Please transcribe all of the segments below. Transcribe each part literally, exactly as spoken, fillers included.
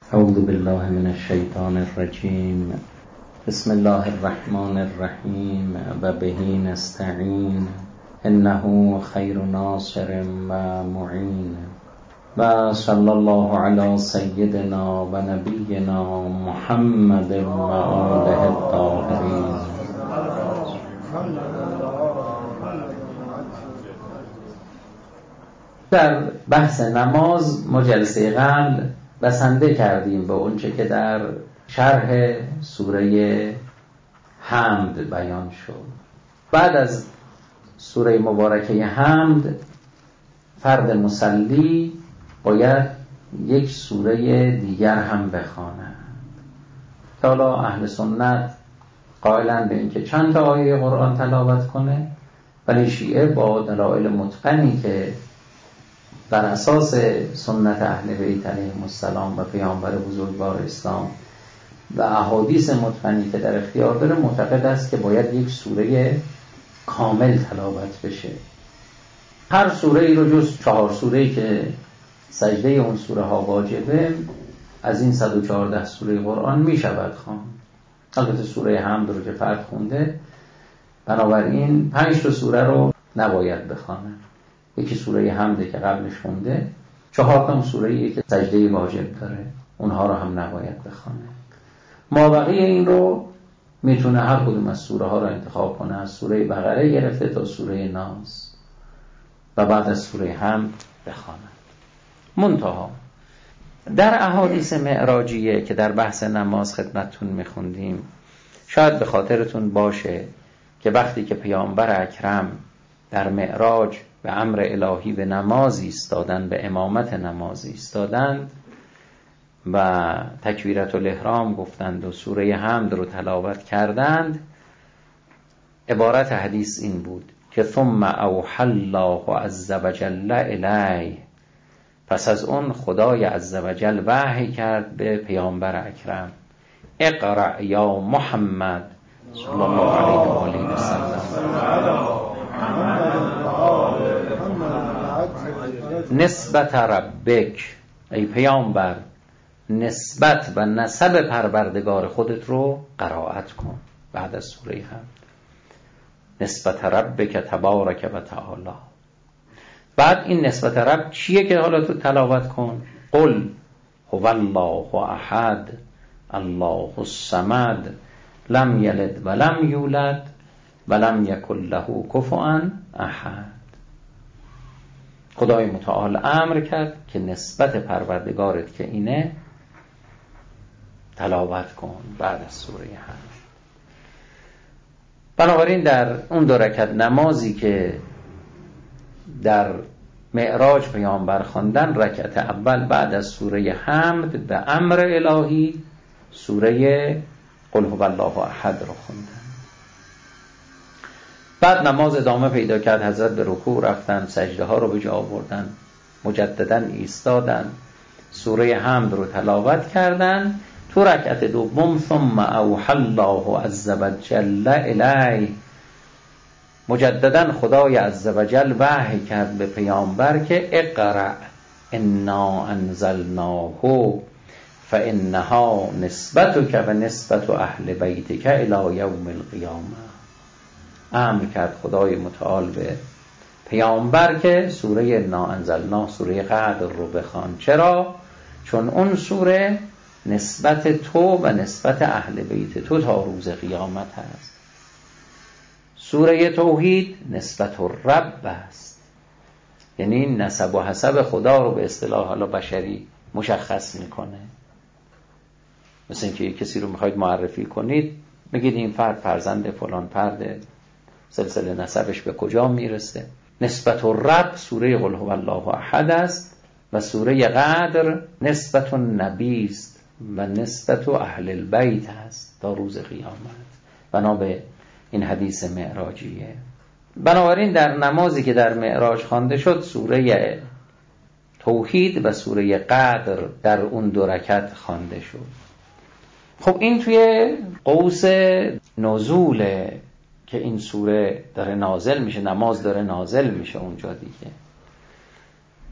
اعوذ بالله من الشیطان الرجیم. بسم الله الرحمن الرحیم و به نستعین انه خیر ناصر و معین و صلی الله علی سیدنا و نبینا محمد و آله الطاهرین. در بحث نماز ما جلسه قبل بسنده کردیم به اونچه که در شرح سوره حمد بیان شد. بعد از سوره مبارکه حمد فرد مصلی باید یک سوره دیگر هم بخواند. حالا اهل سنت قائلن به اینکه چند تا آیه قرآن تلاوت کنه، ولی شیعه با دلایل متقنی که بر اساس سنت اهل بیت علیهم السلام و پیامبر بزرگوار اسلام و احادیث متقنی که در اختیار داره معتقد است که باید یک سوره کامل تلاوت بشه. هر سوره ای رو جز چهار سوره ای که سجده اون سوره ها واجبه از این صد و چهارده سوره قرآن می شود خواند. البته سوره حمد رو که فرد خونده، بنابراین پنج تا سوره رو نباید بخونه. یکی سوره حمده که قبلش خونده، چهار تا سوره‌ای که سجده واجب داره اونها رو هم نباید بخونه. مابقی این رو میتونه هر کدوم از سوره ها رو انتخاب کنه، از سوره بقره گرفته تا سوره ناس و بعد از سوره حمد بخونه. منتها در احادیث معراجیه که در بحث نماز خدمتتون میخوندیم، شاید به خاطرتون باشه که وقتی که پیامبر اکرم در معراج به امر الهی به نماز ایستادند، به امامت نماز ایستادند و تکبیرت الاحرام گفتند و سوره حمد رو تلاوت کردند، عبارت حدیث این بود که ثم اوحی الله عز وجل الیه، پس از اون خدای عز وجل وحی کرد به پیامبر اکرم، اقرأ یا محمد صلی الله علیه و آله و سلم نسبت ربک، ای پیامبر نسبت و نسب پروردگار خودت رو قرائت کن. بعد از سوره حمد نسبت ربک تبارک و تعالی. بعد این نسبت رب چیه که حالا تو تلاوت کن؟ قل هو الله احد الله الصمد لم یلد ولم یولد ولم یکن له کفوا احد. خدای متعال امر کرد که نسبت پروردگارت که اینه تلاوت کن بعد از سوره حمد. بنابراین در اون دو رکعت نمازی که در معراج پیامبر خواندن، رکعت اول بعد از سوره حمد به امر الهی سوره قل هو الله احد رو خوندن. بعد نماز ادامه پیدا کرد، حضرت به رکوع رفتن، سجده ها رو به جا آوردن، مجددا ایستادن، سوره حمد رو تلاوت کردن. تو رکعت دوم ثم اوحی الله عز وجل الیه، مجددا خدای عز وجل وحی کرد به پیامبر که اقرأ انا انزلناه فانها نسبتک و نسبت اهل بیتک الی یوم القیامه. امر کرد خدای متعال به پیامبر که سوره انا انزلناه، سوره قدر رو بخوان. چرا؟ چون اون سوره نسبت تو و نسبت اهل بیت تو تا روز قیامت هست. سوره توحید نسبت الرب است، یعنی نسب و حسب خدا رو به اصطلاح حالا بشری مشخص میکنه. مثل اینکه کسی رو میخواید معرفی کنید، میگید این فرد فرزند فلان فرده، سلسله نسبش به کجا میرسه. نسبت الرب سوره قل هو الله احد است و سوره قدر نسبت النبی است و نسبت اهل البیت است تا روز قیامت، بنا به این حدیث معراجیه. بنابراین در نمازی که در معراج خوانده شد، سوره توحید و سوره قدر در اون دو رکعت خوانده شد. خب این توی قوس نزوله که این سوره داره نازل میشه، نماز داره نازل میشه اونجا دیگه.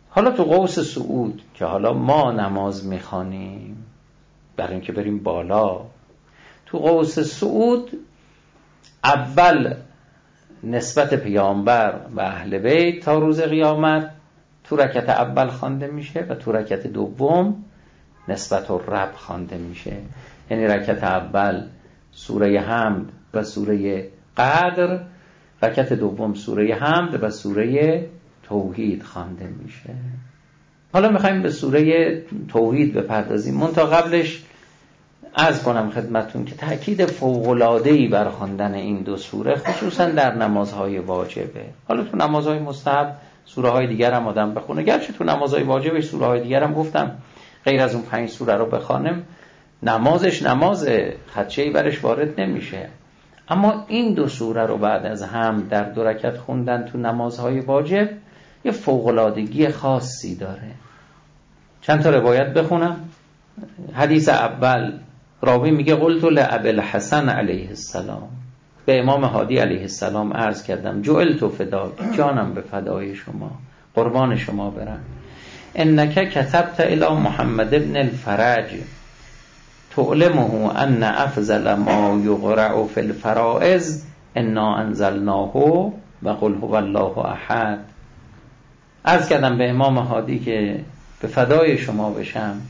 حالا تو قوس صعود که حالا ما نماز میخوانیم برای اینکه بریم بالا، تو قوس صعود اول نسبت پیامبر و اهل بیت تا روز قیامت تو رکعت اول خوانده میشه و تو رکعت دوم نسبت الرب خوانده میشه. یعنی رکعت اول سوره حمد و سوره قدر، رکعت دوم سوره حمد و سوره توحید خوانده میشه. حالا میخوایم به سوره توحید بپردازیم، منتها قبلش عرض کنم خدمتون که تأکید فوق‌العاده‌ای بر خواندن این دو سوره خصوصا در نمازهای واجبه. حالا تو نمازهای مستحب سوره های دیگر هم آدم بخونه، گرچه تو نمازهای واجبش سوره های دیگر هم گفتم غیر از اون پنج سوره رو بخوانم نمازش نماز خدشه‌ای برش وارد نمیشه، اما این دو سوره رو بعد از هم در دو رکعت خوندن تو نمازهای واجب یه فوق‌العادگی خاصی داره. چند تا روایت بخونم. حدیث اول راوی میگه قلت لابی الحسن علیه السلام، به امام هادی علیه السلام عرض کردم جعلت فداک، جانم به فدای شما، قربان شما برم. انک کتبت الی محمد ابن الفرج تعلمه ان افضل ما یقرأ فی الفرائض انا انزلناه و قل هو الله احد. عرض کردم به امام هادی که به فدای شما بشم،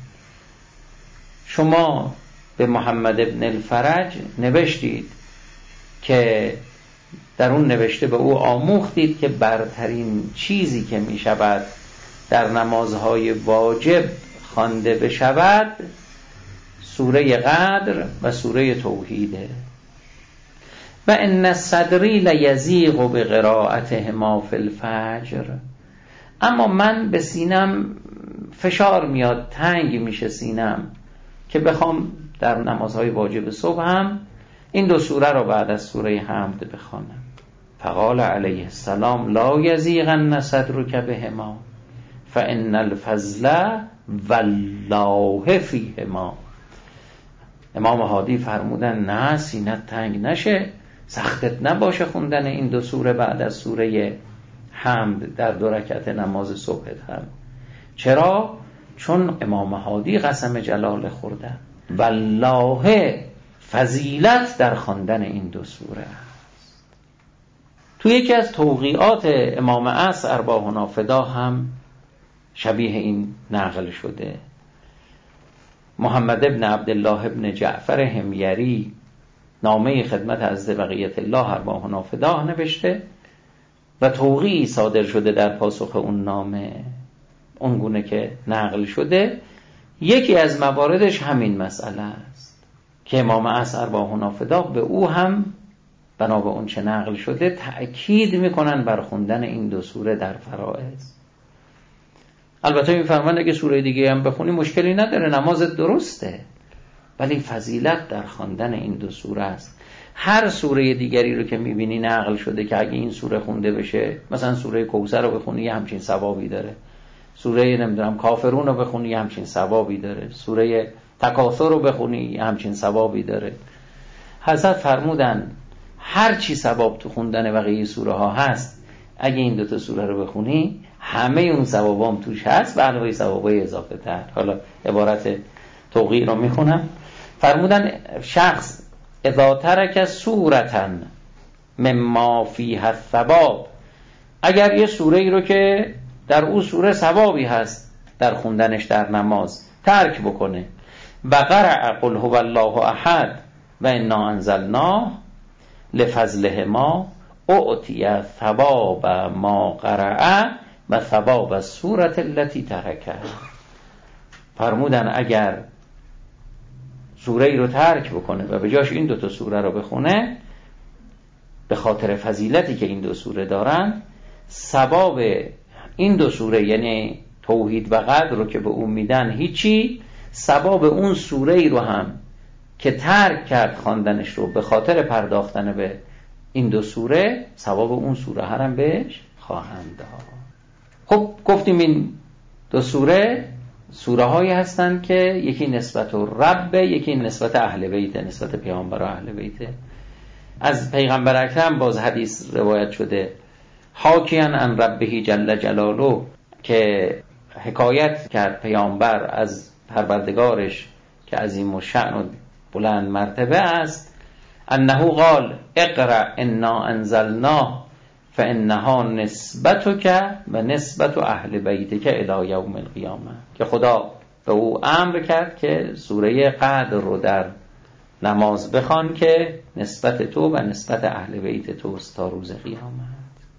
شما به محمد ابن الفرج نوشتید که در اون نوشته به او آموختید که برترین چیزی که می شود در نمازهای واجب خوانده بشود سوره قدر و سوره توحیده. و ان صدری لیضیق بقراءتهما فی الفجر، اما من به سینم فشار میاد، تنگ میشه سینم که بخوام در نمازهای واجب صبح هم این دو سوره رو بعد از سوره حمد بخوانم. فقال علیه السلام لا یضیقن صدرک بهما فان الفضل والله فیهما. امام هادی فرمودن نه، سینت تنگ نشه، سختت نباشه خوندن این دو سوره بعد از سوره حمد در دو رکعت نماز صبح هم. چرا؟ چون امام هادی قسم جلال خوردن والله فضیلت در خواندن این دو سوره است. تو یکی از توقیعات امام عصر ارواحنا فدا هم شبیه این نقل شده. محمد ابن عبدالله ابن جعفر حمیری نامه خدمت حضرت بقیت الله ارواحنا فدا نوشته و توقیعی صادر شده در پاسخ اون نامه اونگونه که نقل شده. یکی از مواردش همین مسئله است که امام عصر ارواحنا فدا به او هم بنا به اون چه نقل شده تأکید میکنن بر خوندن این دو سوره در فرائض. البته میفرمایند اگه سوره دیگه هم بخونی مشکلی نداره، نمازت درسته، ولی فضیلت در خواندن این دو سوره است. هر سوره دیگری رو که میبینی نقل شده که اگه این سوره خونده بشه، مثلا سوره کوثر رو بخونی یه همچین ثوابی داره، سوره نمیدونم کافرون رو بخونی یه همچین ثوابی داره، سوره تکاثر رو بخونی یه همچین ثوابی داره. حضرت فرمودن هر چی ثواب تو خوندن بقیه سوره ها هست اگه این دوتا سوره رو بخونی همه اون ثوابام توش هست و علاوه ثوابای اضافه تر. حالا عبارت توقیع رو میخونم. فرمودن شخص اذا ترک سورةً مما فیها الثواب، اگر یه سوره ای رو که در اون سوره ثوابی هست در خوندنش در نماز ترک بکنه و قرأ قل هو الله احد و انا انزلناه لفضلهما اعطی ثواب ما قرأ و ثواب السوره التي ترکه. فرمودن اگر سوره ای رو ترک بکنه و به جاش این دوتا سوره رو بخونه، به خاطر فضیلتی که این دو سوره دارن ثواب این دو سوره یعنی توحید و قدر رو که به اون میدن هیچی، ثواب اون سوره ای رو هم که ترک کرد خواندنش رو به خاطر پرداختن به این دو سوره، ثواب اون سوره هم بهش خواهند داد. خب گفتیم این دو سوره سوره هایی هستند که یکی نسبت رب، یکی نسبت اهل بیت، نسبت پیامبر و اهل بیت. از پیغمبر اکرم باز حدیث روایت شده حاکیان عن ربه جل جلاله که حکایت کرد پیامبر از پروردگارش که عظیم الشأن و بلند مرتبه است، انه قال اقرأ انا انزلناه فانها نسبتک و نسبت اهل بیتک الی یوم القیامه، که خدا به او امر کرد که سوره قدر رو در نماز بخوان که نسبت تو و نسبت اهل بیت توست تا روز قیامت.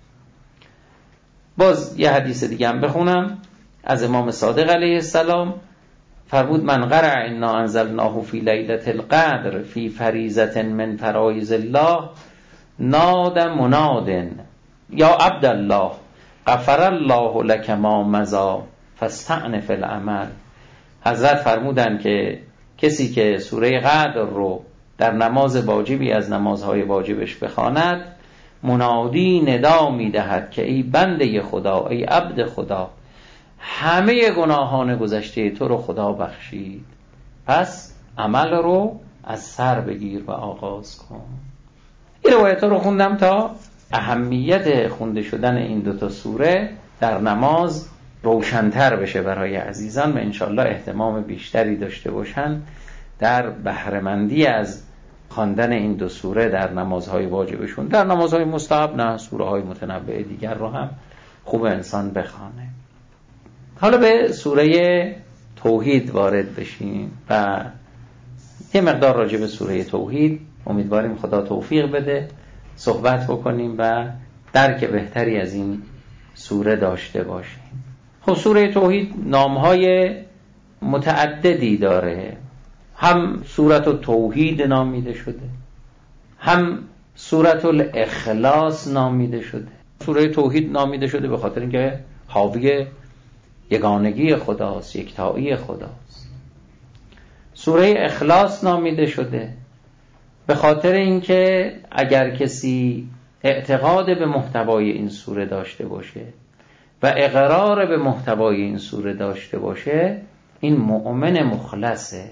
باز یه حدیث دیگه هم بخونم از امام صادق علیه السلام، فرمود من قرأ انا انزلناه فی لیلة القدر فی فریضة من فرائض الله ناد مناد یا عبدالله غفر الله لک ما مضی فاستأنف العمل. حضرت فرمودن که کسی که سوره قدر رو در نماز واجبی از نمازهای واجبش بخواند، منادی ندا میدهد که ای بنده خدا، ای عبد خدا، همه گناهان گذشته تو رو خدا بخشید، پس عمل رو از سر بگیر و آغاز کن. این روایت رو خوندم تا اهمیت خونده شدن این دوتا سوره در نماز روشن‌تر بشه برای عزیزان و انشالله اهتمام بیشتری داشته باشن در بهره‌مندی از خواندن این دو سوره در نمازهای واجبشون. در نمازهای مستحب نه، سوره های متنوع دیگر رو هم خوب انسان بخوانه. حالا به سوره توحید وارد بشیم و یه مقدار راجع به سوره توحید امیدواریم خدا توفیق بده صحبت بکنیم و درک بهتری از این سوره داشته باشیم. خب سوره توحید نامهای متعددی داره، هم سورت التوحید نامیده شده، هم سورت الاخلاص نامیده شده. سوره توحید نامیده شده به خاطر اینکه حاوی یگانگی خداست، یکتایی خداست. سوره اخلاص نامیده شده به خاطر اینکه اگر کسی اعتقاد به محتوای این سوره داشته باشه و اقرار به محتوای این سوره داشته باشه، این مؤمن مخلصه.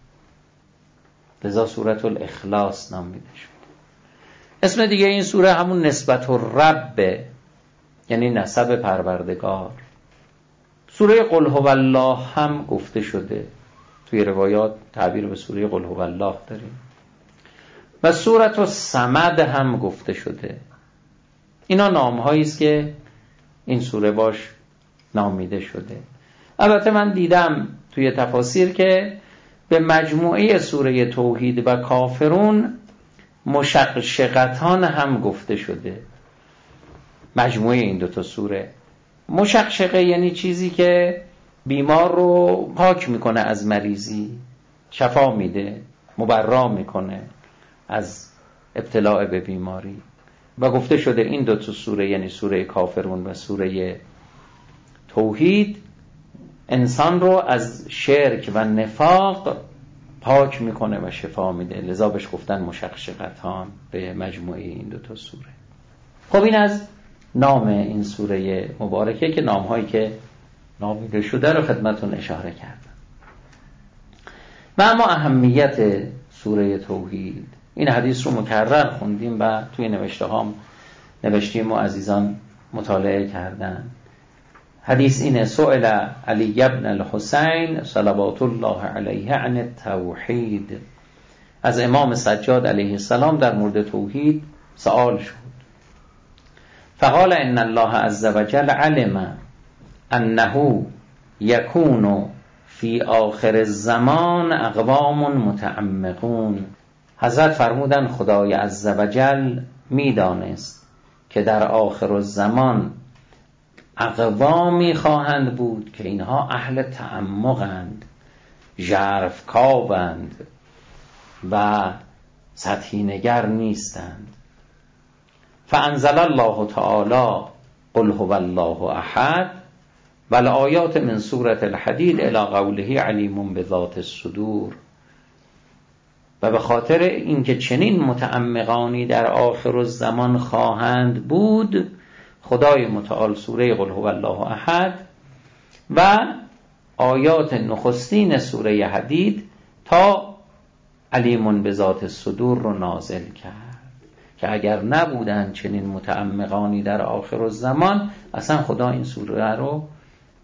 لذا سورة الاخلاص نامیده شده. اسم دیگه این سوره همون نسبت الرب، یعنی نسب پروردگار. سوره قل هو الله هم گفته شده، توی روایات تعبیر به سوره قل هو الله داریم. و سورة الصمد هم گفته شده. اینا نام‌هایی است که این سوره باش نامیده شده. البته من دیدم توی تفاسیر که به مجموعه سوره توحید و کافرون مشقشقتان هم گفته شده. مجموعه این دوتا سوره. مشقشقه یعنی چیزی که بیمار رو پاک میکنه از مریضی، شفا میده، مبرا میکنه از ابتلاع به بیماری. و گفته شده این دوتا سوره یعنی سوره کافرون و سوره توحید انسان رو از شرک و نفاق پاک میکنه و شفا میده، لذا بهش گفتن مشقشقتان به مجموعه این دوتا سوره. خب این از نام این سوره مبارکه که نامهایی که نامیده شده رو خدمتون اشاره کردم. و اما اهمیت سوره توحید، این حدیث رو مکرر خوندیم و توی نوشته هام نوشتیم و عزیزان مطالعه کردن. حدیث اینه: سئل علی ابن الحسین صلوات الله علیه عن التوحید. از امام سجاد علیه السلام در مورد توحید سوال شد. فقال ان الله عز وجل علم انه یکون فی آخر الزمان اقوام متعمقون. حضرت فرمودن خدای عز وجل میدانست که در آخر الزمان اقوامی خواهند بود که اینها اهل تعمقند، ژرفکاوند و سطحی نگر نیستند. فانزل الله تعالی قل هو الله احد و الآیات من سورة الحدید الی قوله علیم بذات الصدور. و به خاطر اینکه چنین متعمقانی در آخر الزمان خواهند بود، خدای متعال سوره قل هو الله احد و آیات نخستین سوره حدید تا علیم بذات الصدور رو نازل کرد که اگر نبودن چنین متعمقانی در آخر الزمان اصلا خدا این سوره رو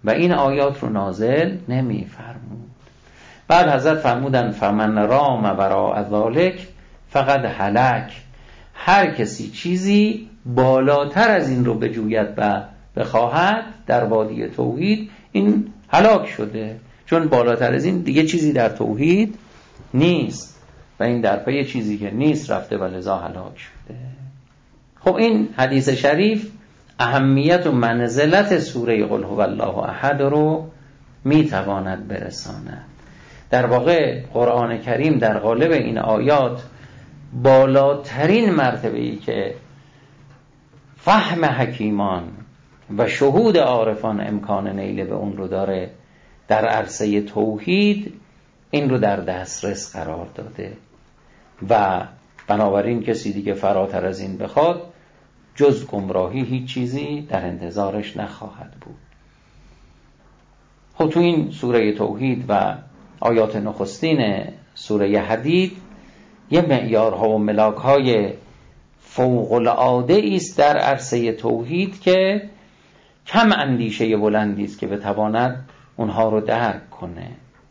و این آیات رو نازل نمی فرمود. بعد حضرت فرمودن فمن رام وراء ذالک فقد هلک، هر کسی چیزی بالاتر از این رو بجوید و بخواهد در وادی توحید، این هلاک شده، چون بالاتر از این دیگه چیزی در توحید نیست و این در پی چیزی که نیست رفته و لذا هلاک شده. خب این حدیث شریف اهمیت و منزلت سوره قل هو الله احد رو میتواند برساند. در واقع قرآن کریم در قالب این آیات بالاترین مرتبه‌ای که فهم حکیمان و شهود عارفان امکان نیل به اون رو داره در عرصه توحید، این رو در دسترس قرار داده و بنابراین کسی دیگه فراتر از این بخواد جز گمراهی هیچ چیزی در انتظارش نخواهد بود. خب تو این سوره توحید و آیات نخستین سوره حدید یه معیارها و ملاک‌های فوق العاده است در عرصه توحید که کم اندیشه بلندی است که بتواند اونها رو درک کنه.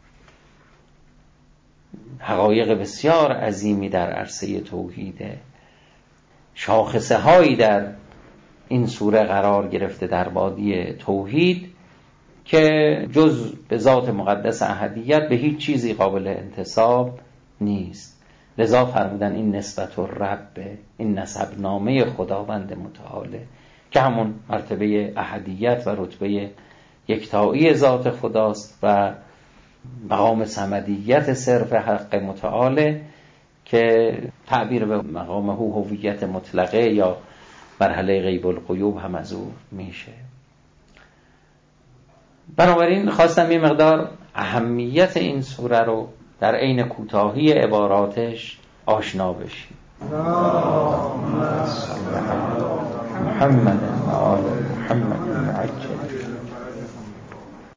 حقایق بسیار عظیمی در عرصه توحیده، شاخصه هایی در این سوره قرار گرفته در وادی توحید که جز به ذات مقدس احدیت به هیچ چیزی قابل انتساب نیست. لذا فرمودن این نسبت الرب، این نسب نامه خداوند متعاله که همون مرتبه احدیت و رتبه یکتایی ذات خداست و مقام صمدیت صرف حق متعاله که تعبیر به مقام هو هویت مطلقه یا مرحله غیب الغیوب هم از او میشه. بنابراین خواستم یه مقدار اهمیت این سوره رو در عین کوتاهی عباراتش آشنا بشیم. محمد و آل محمد عجل